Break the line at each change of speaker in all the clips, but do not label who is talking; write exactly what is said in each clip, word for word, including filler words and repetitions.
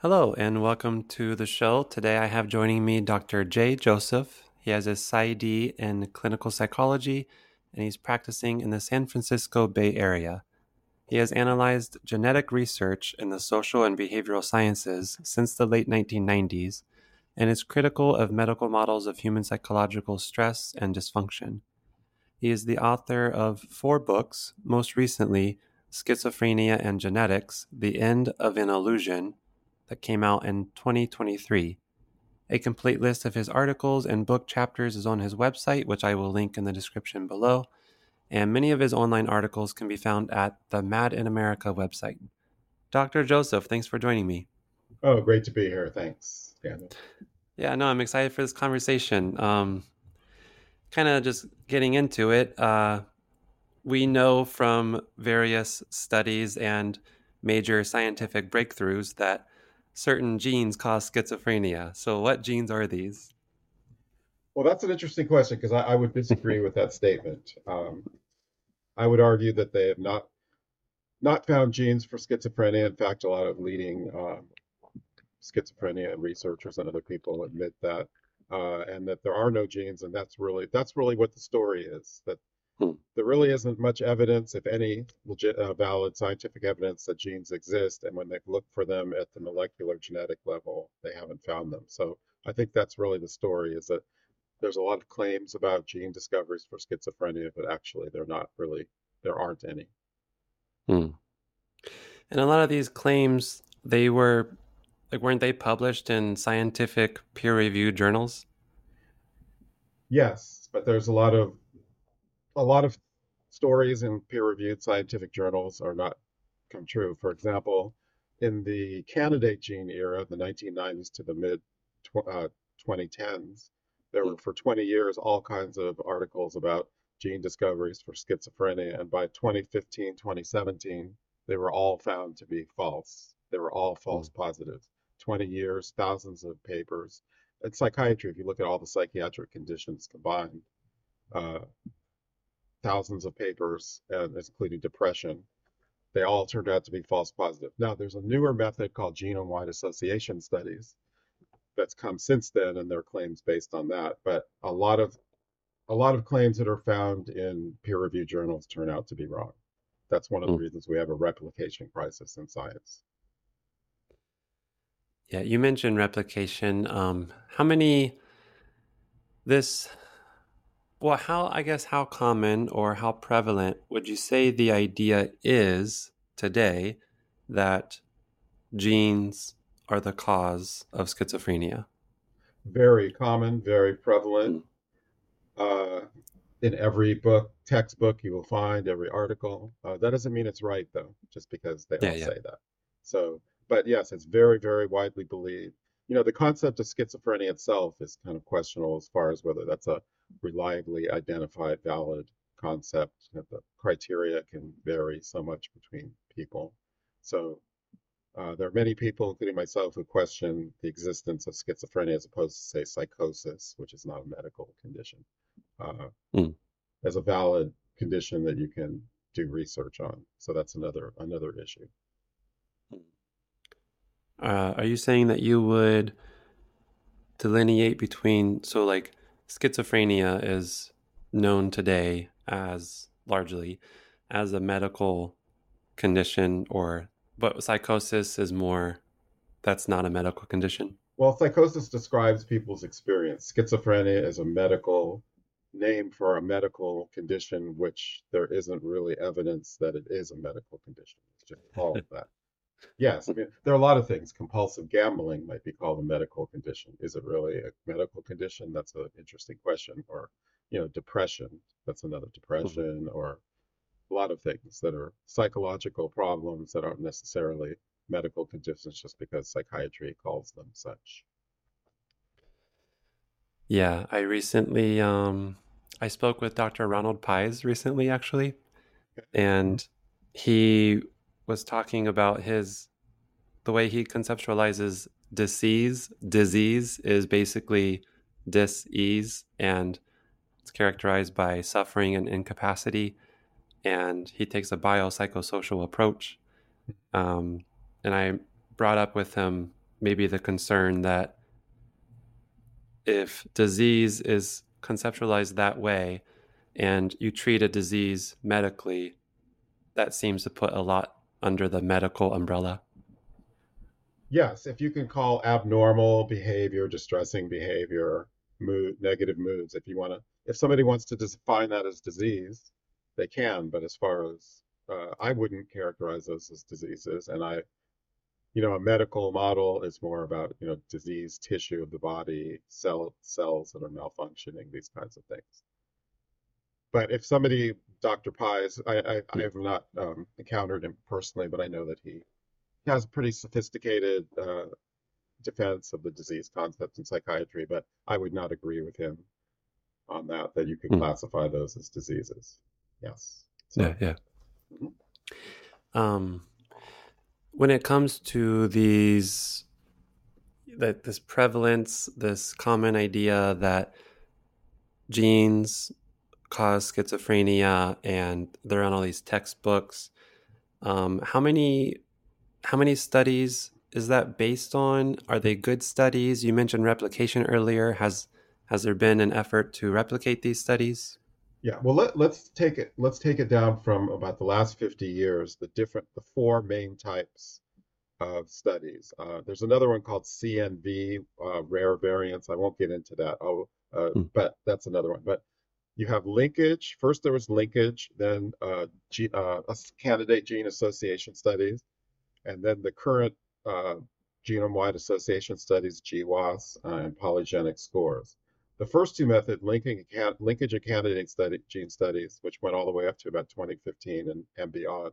Hello and welcome to the show. Today I have joining me Doctor Jay Joseph. He has his PsyD in clinical psychology and he's practicing in the San Francisco Bay Area. He has analyzed genetic research in the social and behavioral sciences since the late nineteen nineties and is critical of medical models of human psychological stress and dysfunction. He is the author of four books, most recently Schizophrenia and Genetics: The End of an Illusion, that came out in twenty twenty-three. A complete list of his articles and book chapters is on his website, which I will link in the description below, and many of his online articles can be found at the Mad in America website. Doctor Joseph, thanks for joining me.
Oh, great to be here. Thanks, Daniel.
Yeah, no, I'm excited for this conversation. Um, kind of just getting into it, uh, we know from various studies and major scientific breakthroughs that certain genes cause schizophrenia. So what genes are these?
Well, that's an interesting question because I, I would disagree with that statement. Um, I would argue that they have not not found genes for schizophrenia. In fact, a lot of leading um, schizophrenia researchers and other people admit that, uh, and that there are no genes, and that's really that's really what the story is. That
Hmm.
there really isn't much evidence, if any, legit, uh, valid scientific evidence that genes exist, and when they've looked for them at the molecular genetic level, they haven't found them. So I think that's really the story: is that there's a lot of claims about gene discoveries for schizophrenia, but actually they're not really, there aren't any.
Hmm. And a lot of these claims, they were, like, weren't they published in scientific peer-reviewed journals?
Yes, but there's a lot of a lot of stories in peer-reviewed scientific journals are not come true. For example, in the candidate gene era, the nineteen nineties to the mid tw- uh, twenty tens, there
Hmm.
were for twenty years all kinds of articles about gene discoveries for schizophrenia, and by twenty fifteen, twenty seventeen, they were all found to be false. They were all
Hmm.
false positives. twenty years, thousands of papers. In psychiatry, if you look at all the psychiatric conditions combined, uh, thousands of papers, and including depression, they all turned out to be false positive. Now, there's a newer method called genome-wide association studies that's come since then, and there are claims based on that. But a lot of a lot of claims that are found in peer-reviewed journals turn out to be wrong. That's one of the
Hmm.
reasons we have a replication crisis in science.
Yeah, you mentioned replication. Um, how many this, well, how, I guess, how common or how prevalent would you say the idea is today that genes are the cause of schizophrenia?
Very common, very prevalent.
Hmm.
Uh, in every book, textbook, you will find every article. Uh, that doesn't mean it's right, though, just because they
Yeah,
all
yeah.
say that. So, but yes, it's very, very widely believed. You know, the concept of schizophrenia itself is kind of questionable as far as whether that's a reliably identified, valid concept. You know, the criteria can vary so much between people. So, uh, there are many people, including myself, who question the existence of schizophrenia as opposed to, say, psychosis, which is not a medical condition. Uh,
Hmm.
as a valid condition that you can do research on. So that's another another issue.
Uh, are you saying that you would delineate between, so like schizophrenia is known today as largely as a medical condition, or but psychosis is more, that's not a medical condition?
Well, psychosis describes people's experience. Schizophrenia is a medical name for a medical condition which there isn't really evidence that it is a medical condition. It's just called that. Yes, I mean, there are a lot of things. Compulsive gambling might be called a medical condition. Is it really a medical condition? That's an interesting question. Or, you know, depression, that's another
Mhm.
depression, or a lot of things that are psychological problems that aren't necessarily medical conditions just because psychiatry calls them such.
Yeah, I recently um I spoke with Doctor Ronald Pies recently, actually, and he was talking about his the way he conceptualizes disease. Disease is basically dis-ease, and it's characterized by suffering and incapacity. And he takes a biopsychosocial approach. Um, and I brought up with him maybe the concern that if disease is conceptualized that way and you treat a disease medically, that seems to put a lot under the medical umbrella.
Yes, if you can call abnormal behavior, distressing behavior, mood, negative moods, if you want to, if somebody wants to define that as disease, they can. But as far as uh, I wouldn't characterize those as diseases, and I, you know, a medical model is more about, you know, disease tissue of the body, cell cells that are malfunctioning, these kinds of things. But if somebody, doctor Pies, I, I, I have not um, encountered him personally, but I know that he has a pretty sophisticated uh, defense of the disease concept in psychiatry, but I would not agree with him on that, that you could
Mm.
classify those as diseases. Yes.
Yeah,
So,
yeah.
mhm.
Um, when it comes to these, that this prevalence, this common idea that genes cause schizophrenia, and they're on all these textbooks, um, how many how many studies is that based on? Are they good studies? You mentioned replication earlier. Has has there been an effort to replicate these studies?
Yeah, well, let, let's take it, let's take it down from about the last fifty years, the different, the four main types of studies. Uh, there's another one called C N V, uh, rare variants. I won't get into that. Oh, uh,
Mm.
but that's another one. But you have linkage. First, there was linkage, then uh, G, uh, candidate gene association studies, and then the current uh, genome-wide association studies, G W A S, uh, and polygenic scores. The first two methods, linking linkage and candidate study, gene studies, which went all the way up to about twenty fifteen and, and beyond,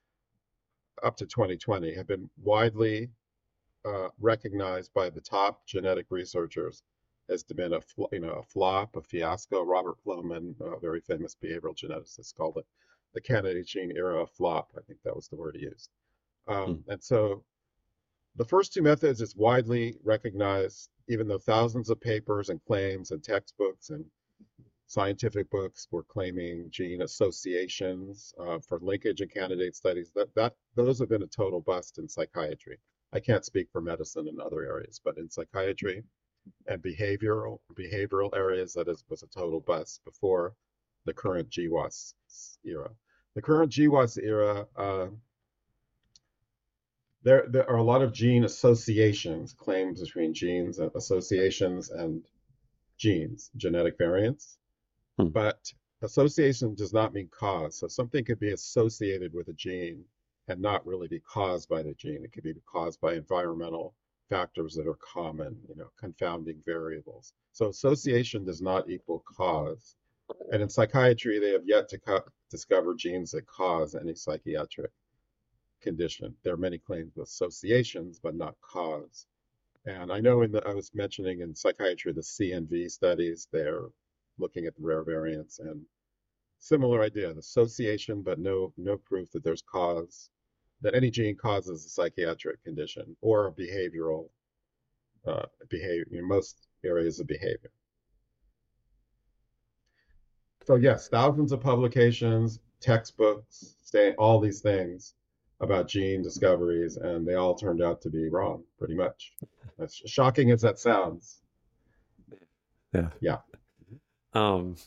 up to twenty twenty, have been widely uh, recognized by the top genetic researchers as to been a you know a flop, a fiasco. Robert Plomin, a very famous behavioral geneticist, called it the candidate gene era a flop. I think that was the word he used. Um,
Mm.
and so the first two methods is widely recognized, even though thousands of papers and claims and textbooks and scientific books were claiming gene associations uh, for linkage and candidate studies. That that those have been a total bust in psychiatry. I can't speak for medicine in other areas, but in psychiatry and behavioral behavioral areas, that is, was a total bust before the current G W A S era. The current G W A S era, uh, there there are a lot of gene associations, claims between genes and associations and genes, genetic variants.
Mm.
But association does not mean cause. So something could be associated with a gene and not really be caused by the gene. It could be caused by environmental factors that are common, you know, confounding variables. So association does not equal cause. And in psychiatry, they have yet to co- discover genes that cause any psychiatric condition. There are many claims of associations, but not cause. And I know in the, I was mentioning in psychiatry, the C N V studies, they're looking at the rare variants and similar idea, the association, but no no proof that there's cause, that any gene causes a psychiatric condition or a behavioral uh, behavior in most areas of behavior. So yes, thousands of publications, textbooks, say all these things about gene discoveries, and they all turned out to be wrong, pretty much. As shocking as that sounds.
Yeah.
Yeah.
Um,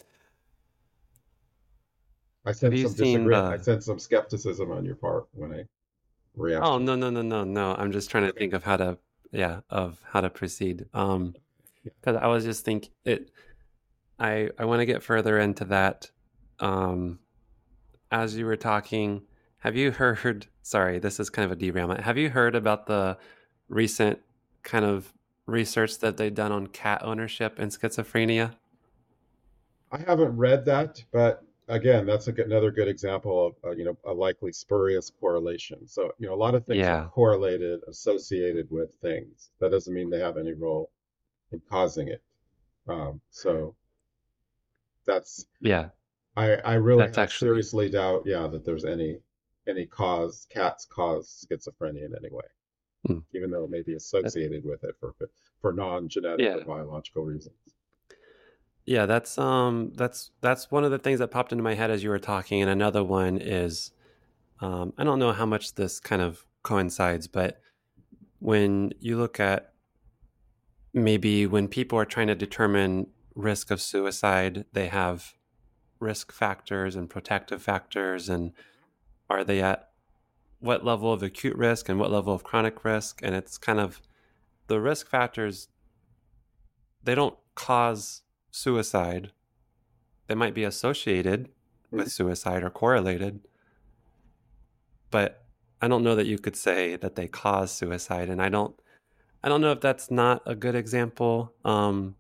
I
have
sense
you
some
seen
disagreement. I
the?
sense some skepticism on your part when I
Oh,
reaction.
no, no, no, no, no. I'm just trying to
Okay.
think of how to, yeah, of how to proceed. Um,
Yeah.
because I was just thinking it. I I want to get further into that. Um, as you were talking, have you heard? Sorry, this is kind of a derailment. Have you heard about the recent kind of research that they've done on cat ownership and schizophrenia?
I haven't read that, but again, that's a good, another good example of uh, you know a likely spurious correlation. So you know a lot of things are
Yeah,
correlated, associated with things. That doesn't mean they have any role in causing it. Um, so that's
yeah.
I I really
That's
I
actually.
seriously doubt, yeah, that there's any any cause cats cause schizophrenia in any way,
Mm,
even though it may be
that,
associated with it for for non-genetic or
yeah.
biological reasons.
Yeah, that's um that's that's one of the things that popped into my head as you were talking, and another one is um I don't know how much this kind of coincides, but when you look at maybe when people are trying to determine risk of suicide, they have risk factors and protective factors, and are they at what level of acute risk and what level of chronic risk? And it's kind of the risk factors, they don't cause suicide. They might be associated
Mhm.
with suicide or correlated, but I don't know that you could say that they cause suicide. And I don't, I don't know if that's not a good example. Um,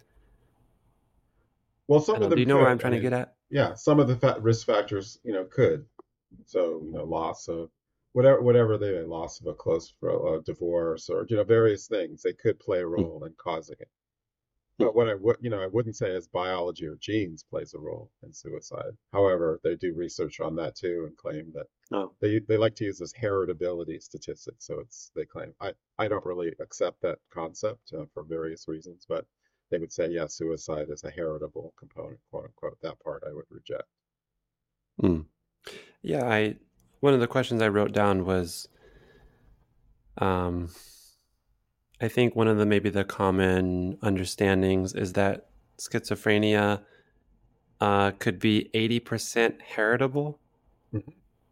Well,
I
some of
don't. Do
them
you know where I'm
could. I
trying to
mean,
get at?
yeah, some of the fa risk factors, you know, could. So, you know, loss of whatever, whatever they, loss of a close fro- uh, divorce, or you know, various things, they could play a
Hmm.
role in causing it.
Hmm.
But what I would, you know, I wouldn't say as biology or genes plays a role in suicide. However, they do research on that too and claim that
Oh.
they they like to use this heritability statistics. So it's they claim I I don't really accept that concept uh, for various reasons, but they would say, yeah, suicide is a heritable component, quote unquote. That part I would reject.
Hmm. Yeah. I. One of the questions I wrote down was, um, I think one of the maybe the common understandings is that schizophrenia uh, could be eighty percent heritable.
Mhm.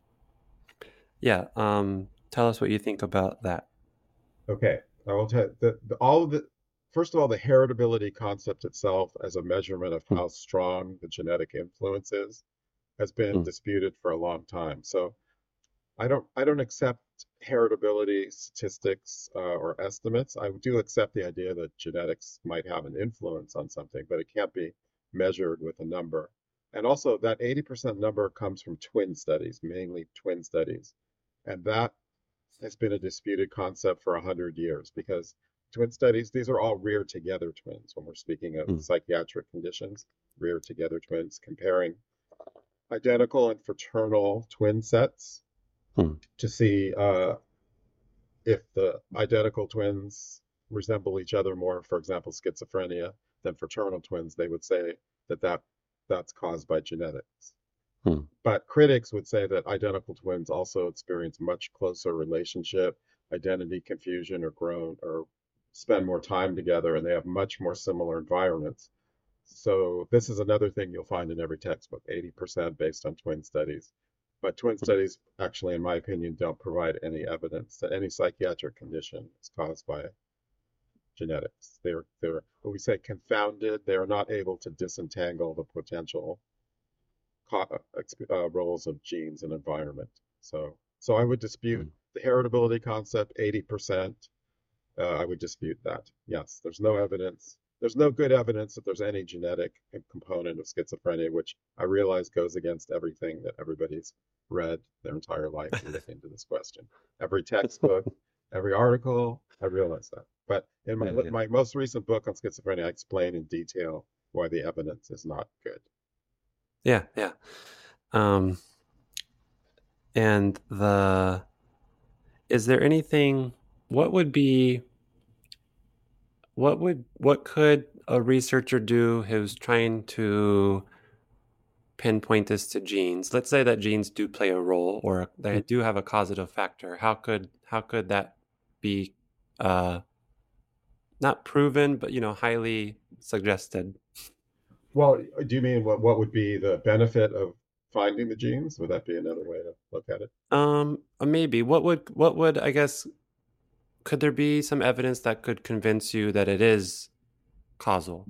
Yeah. Um, tell us what you think about that.
Okay, I will tell you that the, all of the first of all, the heritability concept itself as a measurement of
Hmm.
how strong the genetic influence is has been
Hmm.
disputed for a long time. So I don't I don't accept heritability statistics uh, or estimates. I do accept the idea that genetics might have an influence on something, but it can't be measured with a number. And also that eighty percent number comes from twin studies, mainly twin studies. And that has been a disputed concept for one hundred years because twin studies, these are all reared together twins when we're speaking of
Hmm.
psychiatric conditions, reared together twins, comparing identical and fraternal twin sets
Hmm.
to see uh, if the identical twins resemble each other more, for example, schizophrenia, than fraternal twins, they would say that, that that's caused by genetics.
Hmm.
But critics would say that identical twins also experience much closer relationship, identity confusion, or grown or spend more time together, and they have much more similar environments. So this is another thing you'll find in every textbook, eighty percent based on twin studies. But twin
Hmm.
studies actually, in my opinion, don't provide any evidence that any psychiatric condition is caused by genetics. They're they're what we say confounded. They are not able to disentangle the potential uh, roles of genes and environment. So so I would dispute
Hmm.
the heritability concept, eighty percent. Uh, I would dispute that. Yes, there's no evidence. There's no good evidence that there's any genetic component of schizophrenia, which I realize goes against everything that everybody's read their entire life to look into this question. Every textbook, every article, I realize that. But in my
Yeah. Yeah.
my most recent book on schizophrenia, I explain in detail why the evidence is not good.
Yeah. Yeah. Um, and the is there anything? What would be? What would? What could a researcher do who's trying to pinpoint this to genes? Let's say that genes do play a role, or they do have a causative factor. How could how could that be uh, not proven, but you know, highly suggested?
Well, do you mean what what would be the benefit of finding the genes? Would that be another way to look at it?
Um, uh, maybe. What would what would I guess? Could there be some evidence that could convince you that it is causal?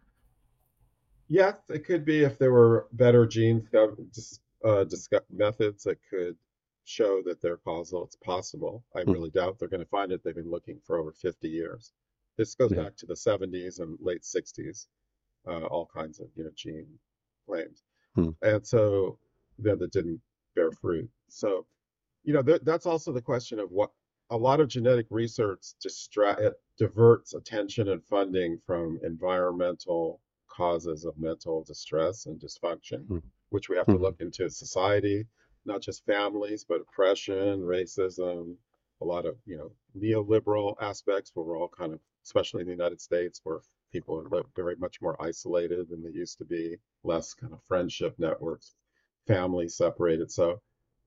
Yes, it could be if there were better gene dis, uh, disco- methods that could show that they're causal. It's possible. I
Hmm.
really doubt they're going to find it. They've been looking for over fifty years. This goes
Yeah.
back to the seventies and late sixties, uh, all kinds of you know gene claims,
Hmm.
and so then that didn't bear fruit. So you know, th that's also the question of what a lot of genetic research distract it diverts attention and funding from environmental causes of mental distress and dysfunction,
Hmm.
which we have to
Hmm.
look into society, not just families, but oppression, racism, a lot of, you know, neoliberal aspects where we're all kind of, especially in the United States, where people are very much more isolated than they used to be, less kind of friendship networks, families separated. So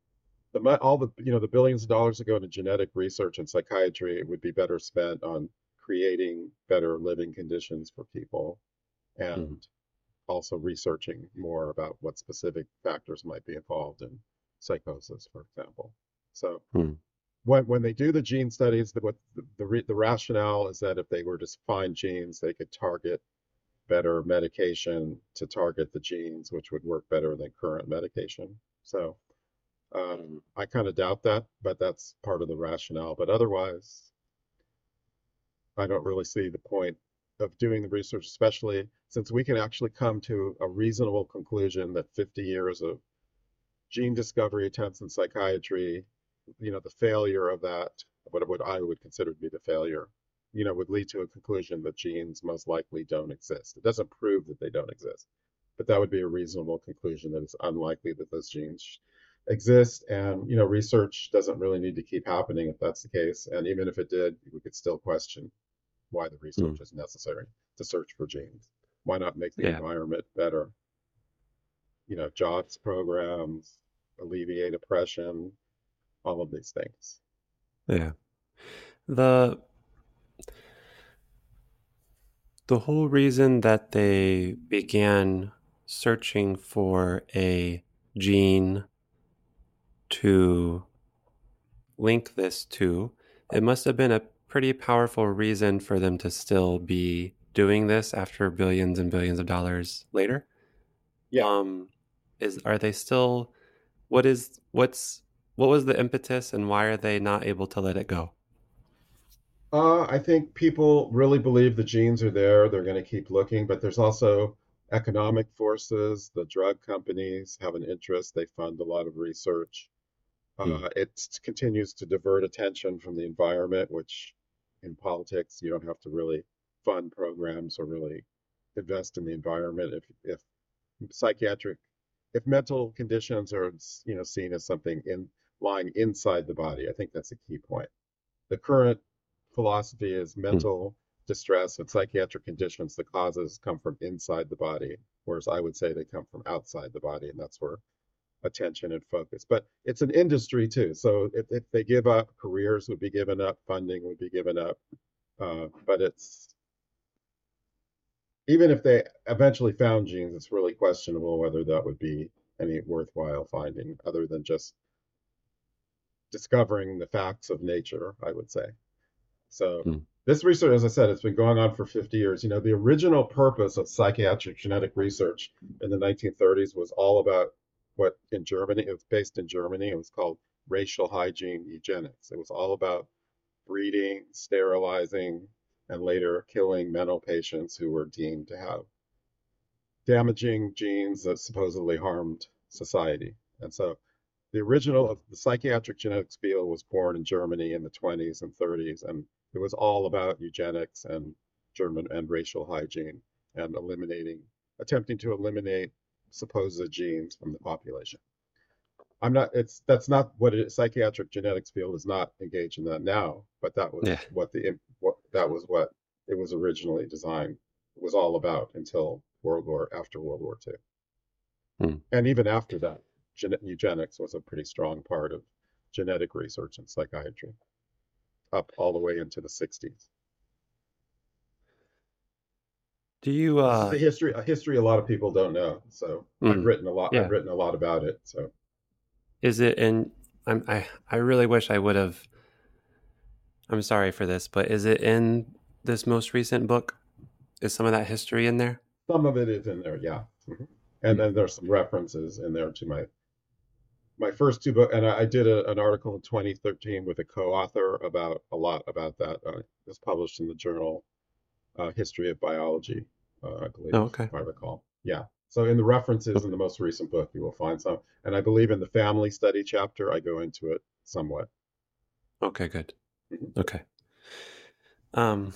the mo- all the you know the billions of dollars that go into genetic research and psychiatry would be better spent on creating better living conditions for people
Mm,
and also researching more about what specific factors might be involved in psychosis, for example. So
mm,
when when they do the gene studies, the, what the the, the rationale is that if they were to find genes, they could target better medication to target the genes, which would work better than current medication. So uh,
mm,
I kind of doubt that, but that's part of the rationale. But otherwise, I don't really see the point of doing the research, especially since we can actually come to a reasonable conclusion that fifty years of gene discovery attempts in psychiatry, you know, the failure of that, what, what I would consider to be the failure, you know, would lead to a conclusion that genes most likely don't exist. It doesn't prove that they don't exist, but that would be a reasonable conclusion that it's unlikely that those genes exist. And, you know, research doesn't really need to keep happening if that's the case. And even if it did, we could still question why the
mm.
research is necessary to search for genes. Why not make the
Yeah,
environment better? You know, jobs programs, alleviate oppression, all of these things.
yeah. The the whole reason that they began searching for a gene to link this to, it must have been a pretty powerful reason for them to still be doing this after billions and billions of dollars later.
Yeah.
Um, is are they still? What is what's what was the impetus, and why are they not able to let it go?
Uh, I think people really believe the genes are there. They're going to keep looking, but there's also economic forces. The drug companies have an interest. They fund a lot of research.
Hmm.
Uh, it continues to divert attention from the environment, which in politics, you don't have to really fund programs or really invest in the environment if if psychiatric if mental conditions are you know seen as something in lying inside the body. I think that's a key point. The current philosophy is
Hmm.
mental distress and psychiatric conditions, the causes come from inside the body, whereas I would say they come from outside the body, and that's where attention and focus. But it's an industry too, so if, if they give up, careers would be given up, funding would be given up. Uh, but it's even if they eventually found genes, it's really questionable whether that would be any worthwhile finding other than just discovering the facts of nature, I would say. So
Hmm.
this research, as I said, it's been going on for fifty years. You know, the original purpose of psychiatric genetic research in the nineteen thirties was all about what in Germany, it was based in Germany. It was called racial hygiene eugenics. It was all about breeding, sterilizing, and later killing mental patients who were deemed to have damaging genes that supposedly harmed society. And so the original of the psychiatric genetics field was born in Germany in the twenties and thirties, and it was all about eugenics and German and racial hygiene and eliminating, attempting to eliminate supposed genes from the population. I'm not, it's, that's not what it is. Psychiatric genetics field is not engaged in that now, but that
Yeah.
was what the, what, that was what it was originally designed, it was all about until World War, after World War Two.
Hmm.
And even after that, gen- eugenics was a pretty strong part of genetic research in psychiatry, up all the way into the sixties.
Do you
This is
uh
a history, a history a lot of people don't know. So I've
mm,
written a lot. I've
yeah.
written a lot about it. So
Is it in I'm I I really wish I would have I'm sorry for this, but is it in this most recent book? Is some of that history in there?
some of it is in there, yeah. Mhm. And
Hmm.
then there's some references in there to my my first two books. And I, I did a, an article in twenty thirteen with a co-author about a lot about that. Uh, it was published in the journal uh, History of Biology, uh, I
Oh,
believe,
okay.
if I recall. Yeah. So in the references in
Okay.
the most recent book, you will find some. And I believe in the family study chapter, I go into it somewhat.
Okay, good.
Mhm.
Okay. Um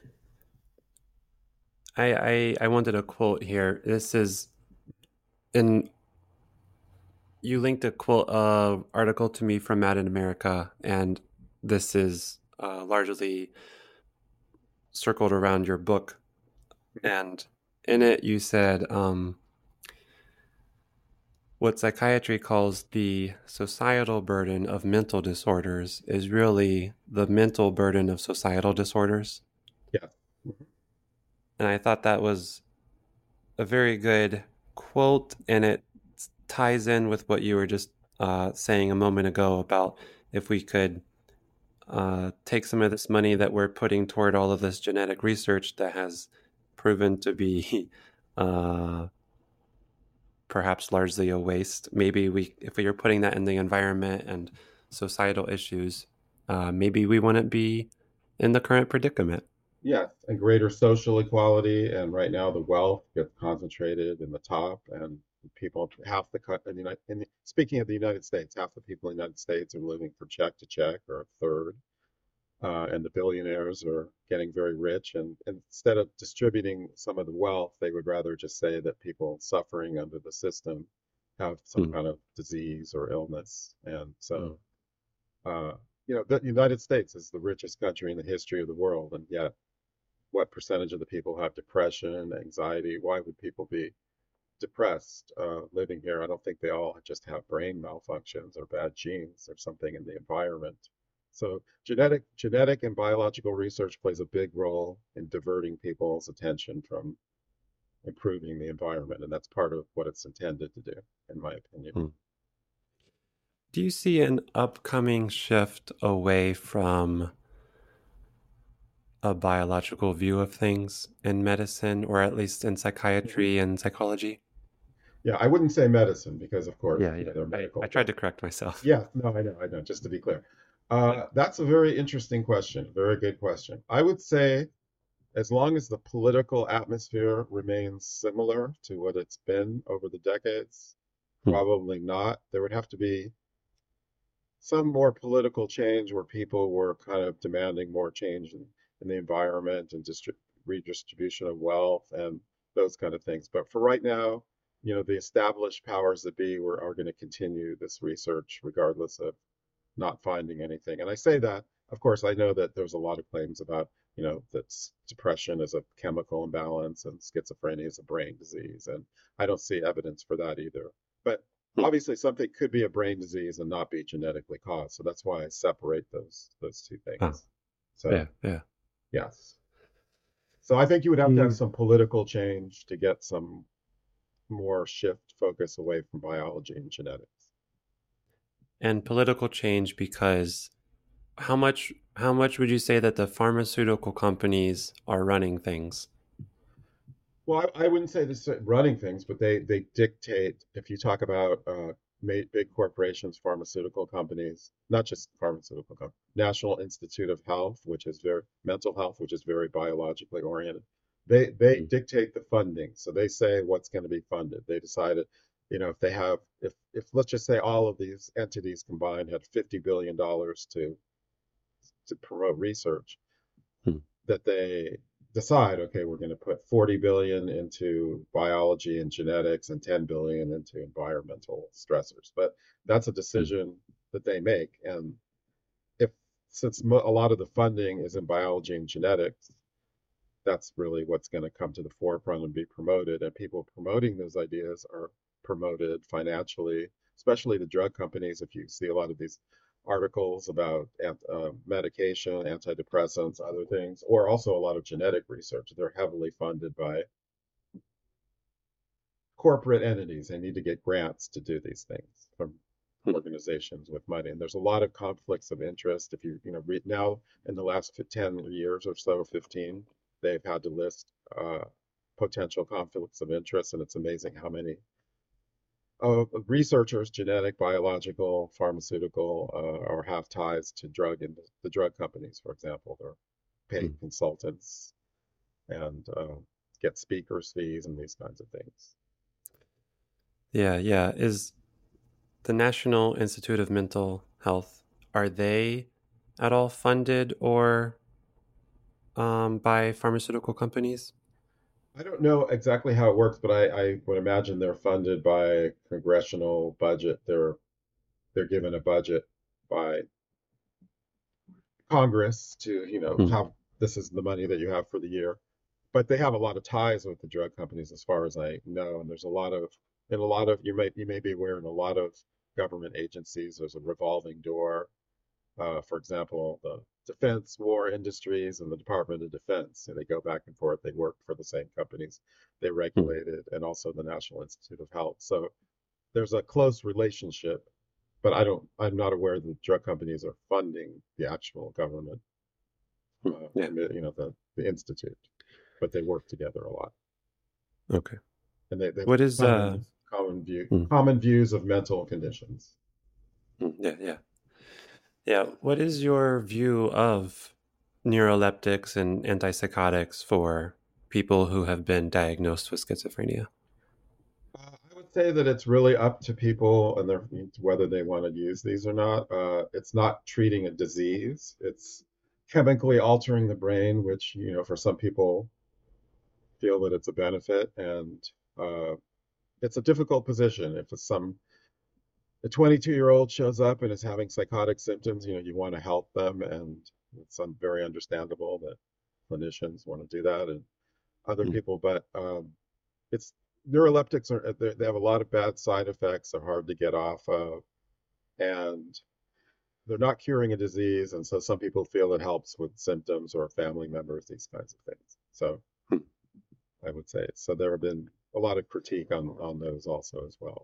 I I I wanted a quote here. This is in you linked a quote uh article to me from Mad in America, and this is uh largely circled around your book. And in it you said um what psychiatry calls the societal burden of mental disorders is really the mental burden of societal disorders.
Yeah. Mhm.
And I thought that was a very good quote, and it ties in with what you were just uh, saying a moment ago about if we could uh, take some of this money that we're putting toward all of this genetic research that has proven to be uh, perhaps largely a waste. Maybe we, if we were putting that in the environment and societal issues, uh, maybe we wouldn't be in the current predicament.
Yes, and greater social equality, and right now the wealth gets concentrated in the top, and people, half the cut in the United, in the, speaking of the United States, half the people in the United States are living from check to check, or a third, uh, and the billionaires are getting very rich, and, and instead of distributing some of the wealth, they would rather just say that people suffering under the system have some
Mm,
kind of disease or illness, and
mm,
so. Uh, you know, the United States is the richest country in the history of the world, and yet what percentage of the people have depression, anxiety? Why would people be depressed uh, living here? I don't think they all just have brain malfunctions or bad genes or something in the environment. So genetic, genetic and biological research plays a big role in diverting people's attention from improving the environment, and that's part of what it's intended to do, in my opinion.
mm. Do you see an upcoming shift away from a biological view of things in medicine, or at least in
Mhm.
psychiatry and psychology?
Yeah, I wouldn't say medicine because, of course,
Yeah,
you know,
yeah.
they're
I, I
medical,
tried
but
to correct myself.
yeah, no, I know, I know, just to be clear. Uh, that's a very interesting question, very good question. I would say as long as the political atmosphere remains similar to what it's been over the decades,
Hmm,
probably not. There would have to be some more political change where people were kind of demanding more change in, in the environment and distri- redistribution of wealth and those kind of things. But for right now, you know, the established powers that be were, are going to continue this research regardless of not finding anything. And I say that, of course, I know that there's a lot of claims about, you know, that depression is a chemical imbalance and schizophrenia is a brain disease. And I don't see evidence for that either. But
hmm.
obviously something could be a brain disease and not be genetically caused. So that's why I separate those those two
Oh,
things.
yeah,
So
yeah.
yes. So I think you would
Do
have to have
you
some political change to get some more shift focus away from biology and genetics.
and political change because how much how much would you say that the pharmaceutical companies are running things?
Well, I, I wouldn't say this running things, but they they dictate. If you talk about uh, big corporations, pharmaceutical companies, not just pharmaceutical companies, National Institute of Health, which is very mental health, which is very biologically oriented. They they
Hmm,
dictate the funding, so they say what's going to be funded. They decided, you know, if they have, if if let's just say all of these entities combined had fifty billion dollars to to promote research,
hmm,
that they decide, okay, we're going to put forty billion into biology and genetics and ten billion into environmental stressors. But that's a
hmm,
decision that they make. And if, since mo- a lot of the funding is in biology and genetics, that's really what's going to come to the forefront and be promoted. And people promoting those ideas are promoted financially, especially the drug companies. If you see a lot of these articles about uh, medication, antidepressants, other things, or also a lot of genetic research, they're heavily funded by corporate entities. They need to get grants to do these things from
hmm.
organizations with money. And there's a lot of conflicts of interest. If you, you know, read now in the last ten years or so, fifteen, they've had to list uh, potential conflicts of interest. And it's amazing how many uh, researchers, genetic, biological, pharmaceutical, uh, or have ties to drug and the drug companies, for example. They're
Hmm.
paid consultants and uh, get speakers fees and these kinds of things.
Yeah, yeah. Is the National Institute of Mental Health, are they at all funded or um, by pharmaceutical companies?
I don't know exactly how it works, but I, I would imagine they're funded by congressional budget. They're they're given a budget by Congress to, you know,
Hmm,
have this is the money that you have for the year. But they have a lot of ties with the drug companies, as far as I know, and there's a lot of in a lot of you may you may be aware in a lot of government agencies there's a revolving door. Uh, for example, the defense war industries and the Department of Defense, and they go back and forth. They work for the same companies they
Hmm.
regulated, and also the National Institute of Health. So there's a close relationship, but I don't. I'm not aware that drug companies are funding the actual government,
Hmm.
uh,
Yeah.
commit, you know, the the institute, but they work together a lot,
Okay.
and they they have
What is uh?
common common view
Hmm.
common views of mental conditions.
Hmm. Yeah. Yeah. Yeah. What is your view of neuroleptics and antipsychotics for people who have been diagnosed with schizophrenia?
Uh, I would say that it's really up to people and their whether they want to use these or not. Uh, it's not treating a disease. It's chemically altering the brain, which, you know, for some people feel that it's a benefit. And uh, it's a difficult position. If it's some a twenty-two year old shows up and is having psychotic symptoms, you know, you want to help them, and it's un very understandable that clinicians want to do that and other
Hmm.
people. But um, it's neuroleptics are they they have a lot of bad side effects. They're hard to get off of, and they're not curing a disease. And so some people feel it helps with symptoms or family members, these kinds of things. So
Hmm.
I would say so. There have been a lot of critique on on those also as well.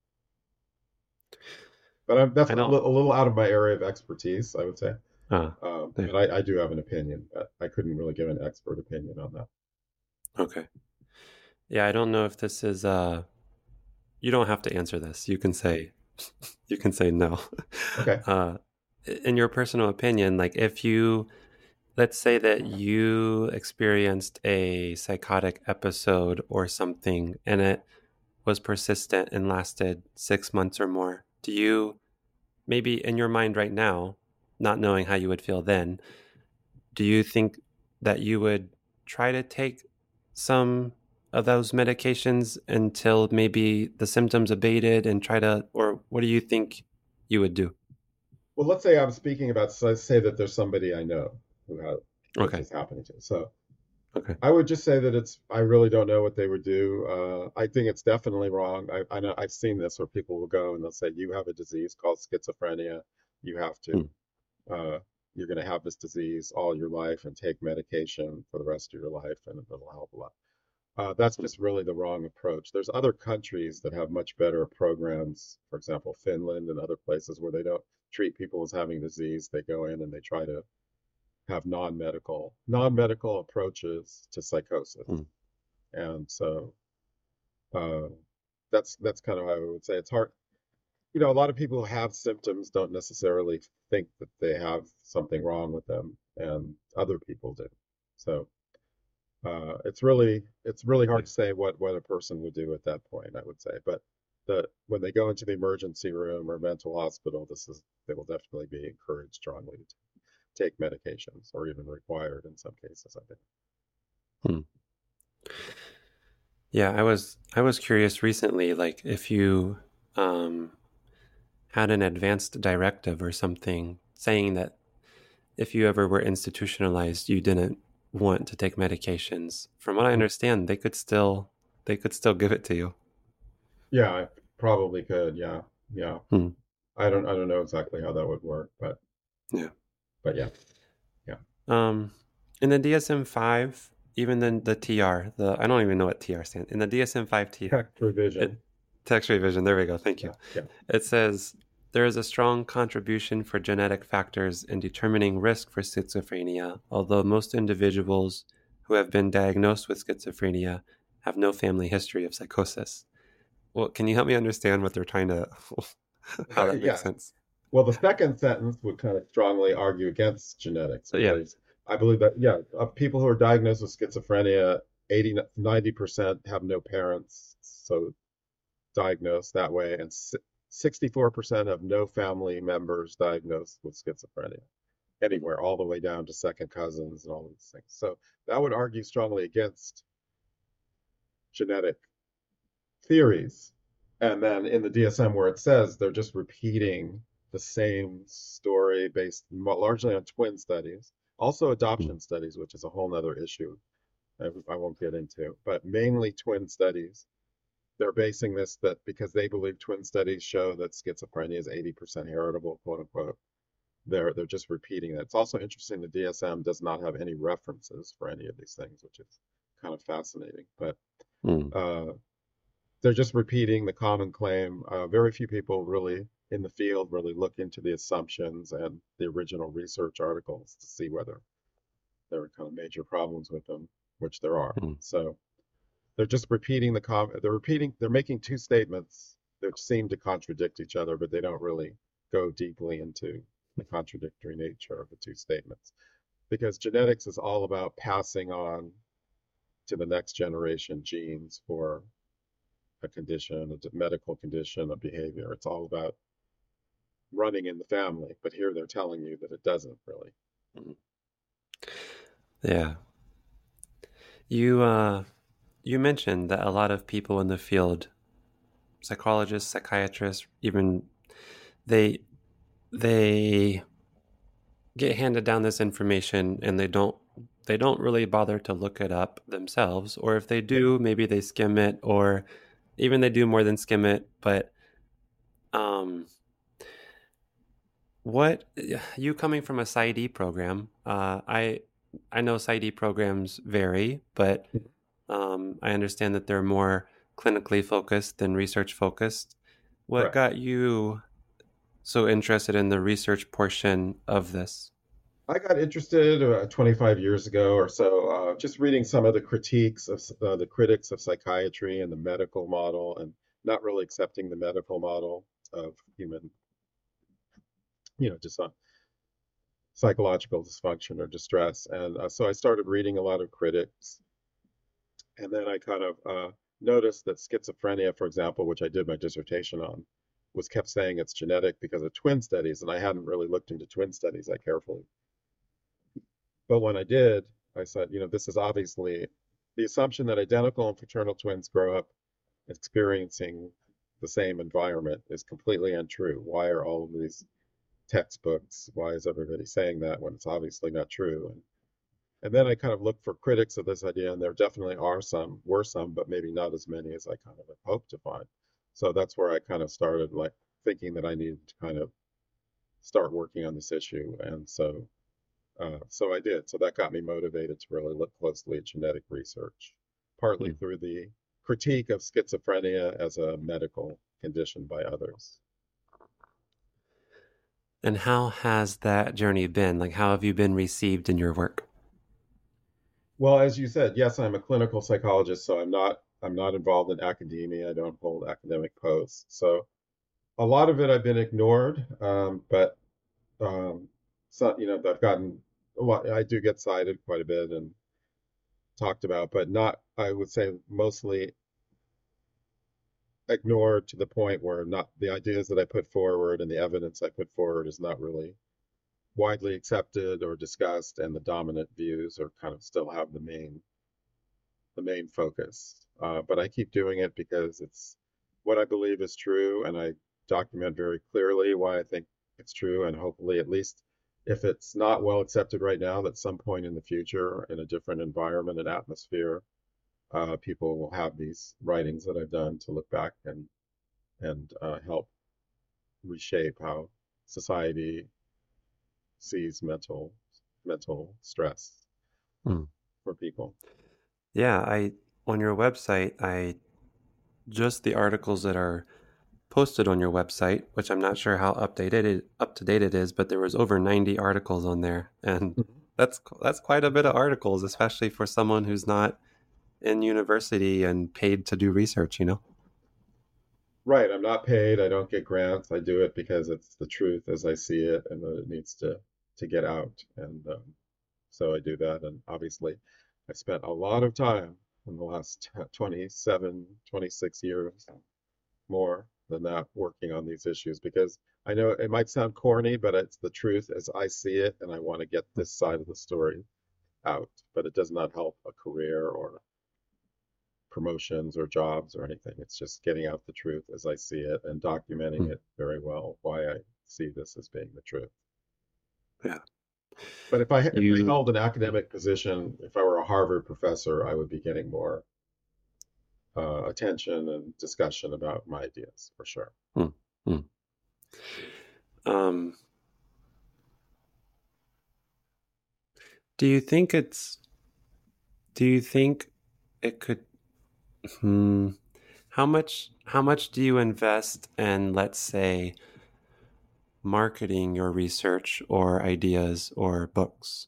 But I'm, that's
I
a
don't.
little, a little out of my area of expertise, I would say.
Uh,
Um,
yeah.
but I, I do have an opinion. But I couldn't really give an expert opinion on that.
Okay. Yeah. I don't know if this is uh. You don't have to answer this. You can say you can say no.
Okay.
Uh, in your personal opinion, like if you let's say that you experienced a psychotic episode or something and it was persistent and lasted six months or more, do you, maybe in your mind right now, not knowing how you would feel then, do you think that you would try to take some of those medications until maybe the symptoms abated and try to, or what do you think you would do?
Well, let's say I'm speaking about, so let's say that there's somebody I know who has this
Okay.
is happening to. So
Okay.
I would just say that it's, I really don't know what they would do. Uh, I think it's definitely wrong. I, I know I've seen this where people will go and they'll say, you have a disease called schizophrenia. You have
Hmm.
to, uh, you're going to have this disease all your life and take medication for the rest of your life, and it'll help a lot. Uh, that's
Hmm.
just really the wrong approach. There's other countries that have much better programs, for example, Finland and other places where they don't treat people as having disease. They go in and they try to have non-medical non-medical approaches to psychosis.
Hmm.
And so uh, that's that's kind of how I would say it's hard. You know, a lot of people who have symptoms don't necessarily think that they have something wrong with them, and other people do. So uh, it's really it's really hard
Yeah.
to say what what a person would do at that point, I would say. But the when they go into the emergency room or mental hospital, this is they will definitely be encouraged strongly to take medications, or even required in some cases, I think.
Hmm. Yeah, I was I was curious recently, like if you um, had an advanced directive or something saying that if you ever were institutionalized, you didn't want to take medications. From what I understand, they could still they could still give it to you.
Yeah, I probably could. Yeah, yeah.
Hmm.
I don't I don't know exactly how that would work, but
Yeah.
but yeah, yeah.
Um, in the D S M five, even then the T R, the I don't even know what T R stands. In the D S M five T R,
Text revision.
it text revision. There we go. Thank you.
Yeah, yeah.
It says there is a strong contribution for genetic factors in determining risk for schizophrenia, although most individuals who have been diagnosed with schizophrenia have no family history of psychosis. Well, can you help me understand what they're trying to, how that makes
Yeah.
sense?
Well, the second sentence would kind of strongly argue against genetics
Yeah.
because I believe that, yeah, of people who are diagnosed with schizophrenia, eighty, ninety percent have no parents, so diagnosed that way, and sixty-four percent have no family members diagnosed with schizophrenia anywhere, all the way down to second cousins and all these things. So that would argue strongly against genetic theories. And then in the D S M, where it says they're just repeating the same story based largely on twin studies, also
Mm.
adoption studies, which is a whole nother issue I, I won't get into, but mainly twin studies. they're basing this that because they believe twin studies show that schizophrenia is eighty percent heritable, quote unquote. They're they're just repeating that. It's also interesting the D S M does not have any references for any of these things, which is kind of fascinating. But
Mm,
uh, they're just repeating the common claim. Uh, very few people really in the field really look into the assumptions and the original research articles to see whether there are kind of major problems with them, which there are.
mm.
So they're just repeating the com they're repeating they're making two statements that seem to contradict each other, but they don't really go deeply into the contradictory nature of the two statements. Because genetics is all about passing on to the next generation genes for a condition, a medical condition, a behavior. It's all about running in the family, but here they're telling you that it doesn't really.
Mm. Yeah. You uh you mentioned that a lot of people in the field, psychologists, psychiatrists, even they they get handed down this information and they don't they don't really bother to look it up themselves, or if they do, maybe they skim it, or even they do more than skim it. But um what you coming from a PsyD program, uh I I know PsyD programs vary, but um I understand that they're more clinically focused than research focused. What
Correct.
got you so interested in the research portion of this?
I got interested uh, twenty-five years ago or so, uh, just reading some of the critiques of uh, the critics of psychiatry and the medical model, and not really accepting the medical model of human, you know, just uh, psychological dysfunction or distress. And uh, so I started reading a lot of critics, and then I kind of uh, noticed that schizophrenia, for example, which I did my dissertation on, was kept saying it's genetic because of twin studies, and I hadn't really looked into twin studies that carefully. But when I did, I said, you know, this is obviously the assumption that identical and fraternal twins grow up experiencing the same environment is completely untrue. Why are all of these textbooks, why is everybody saying that when it's obviously not true? And, and then I kind of looked for critics of this idea, and there definitely are some, were some, but maybe not as many as I kind of had hoped to find. So that's where I kind of started like thinking that I needed to kind of start working on this issue. And so uh, so I did. So that got me motivated to really look closely at genetic research, partly
Hmm.
through the critique of schizophrenia as a medical condition by others.
And how has that journey been? Like, how have you been received in your work?
Well, as you said, yes, I'm a clinical psychologist, so I'm not I'm not involved in academia. I don't hold academic posts. So a lot of it I've been ignored, um, but um, so you know I've gotten a lot. I do get cited quite a bit and talked about, but not. I would say mostly ignored to the point where not the ideas that I put forward and the evidence I put forward is not really widely accepted or discussed, and the dominant views are kind of still have the main the main focus. Uh, but I keep doing it because it's what I believe is true, and I document very clearly why I think it's true, and hopefully, at least if it's not well accepted right now, that some point in the future, in a different environment and atmosphere, uh, people will have these writings that I've done to look back and and uh, help reshape how society sees mental mental stress
Hmm.
for people.
Yeah, I on your website, I just the articles that are posted on your website, which I'm not sure how updated it, up to date it is, but there was over ninety articles on there, and
Mhm.
that's that's quite a bit of articles, especially for someone who's not in university and paid to do research, you know?
Right, I'm not paid. I don't get grants. I do it because it's the truth as I see it, and that it needs to to get out. And um, so I do that. And obviously, I spent a lot of time in the last twenty-seven, twenty-six years, more than that, working on these issues because I know it might sound corny, but it's the truth as I see it, and I want to get this side of the story out. But it does not help a career or promotions or jobs or anything. It's just getting out the truth as I see it and documenting
Hmm.
it very well, why I see this as being the truth.
Yeah.
But if I if I held
You
an academic position, if I were a Harvard professor, I would be getting more uh, attention and discussion about my ideas for sure.
Hmm. Hmm. Um, do you think it's, do you think it could, hmm, how much, how much do you invest in, let's say, marketing your research or ideas or books?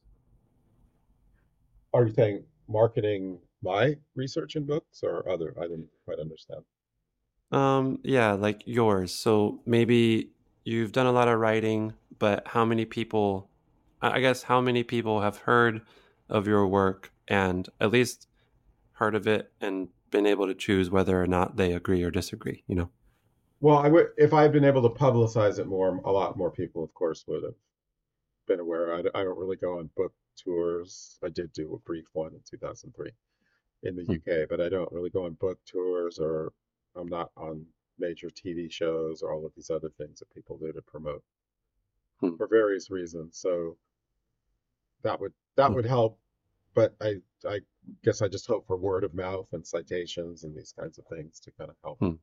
Are you saying marketing my research in books or other? I didn't quite understand.
Um, yeah, like yours. So maybe you've done a lot of writing, but how many people, I I guess, how many people have heard of your work and at least heard of it and been able to choose whether or not they agree or disagree, you know?
Well, I would if I had been able to publicize it more, a lot more people, of course, would have been aware. I, I don't really go on book tours. I did do a brief one in two thousand three in the
Hmm.
U K, but I don't really go on book tours or I'm not on major T V shows or all of these other things that people do to promote
Hmm.
for various reasons. So that would that
Hmm.
would help. But I I guess I just hope for word of mouth and citations and these kinds of things to kind of help.
Hmm.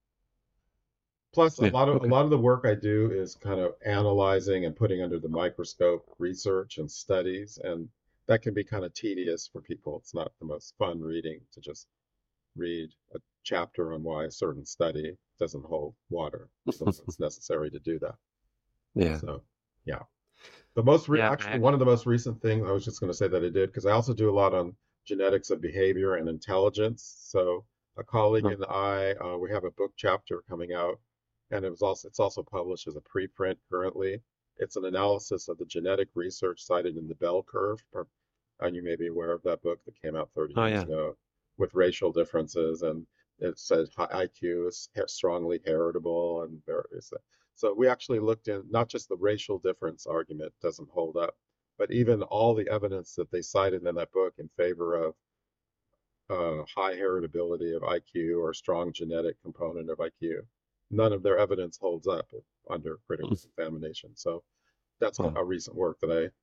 Plus, a
Yeah.
lot of a
Okay.
lot of the work I do is kind of analyzing and putting under the microscope research and studies, and that can be kind of tedious for people. It's not the most fun reading to just read a chapter on why a certain study doesn't hold water, even though it's necessary to do that.
Yeah.
So, yeah. The most re
Yeah. I
actually one of
actually.
the most recent things I was just going to say that I did because I also do a lot on genetics of behavior and intelligence. So a colleague
Hmm.
and I, uh, we have a book chapter coming out, and it was also it's also published as a preprint currently. It's an analysis of the genetic research cited in the Bell Curve, and you may be aware of that book that came out thirty
Oh,
years
yeah.
ago with racial differences, and it said I Q is strongly heritable and various. So we actually looked in not just the racial difference argument doesn't hold up, but even all the evidence that they cited in that book in favor of uh, high heritability of I Q or strong genetic component of I Q, none of their evidence holds up under
Hmm.
critical examination. So that's
Wow.
a recent work that I